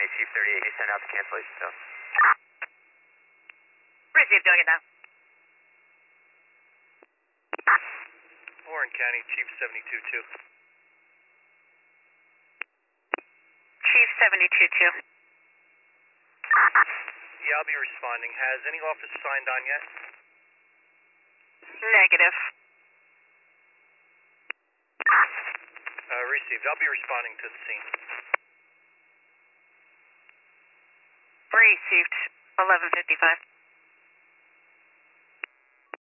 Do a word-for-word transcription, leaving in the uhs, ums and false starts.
Chief thirty-eight, you sent out the cancellation tone. Received, doing it now. Warren County, Chief seventy-two two. Chief seventy-two two. Yeah, I'll be responding. Has any officer signed on yet? Negative. Uh, received. I'll be responding to the scene. Received. eleven fifty-five.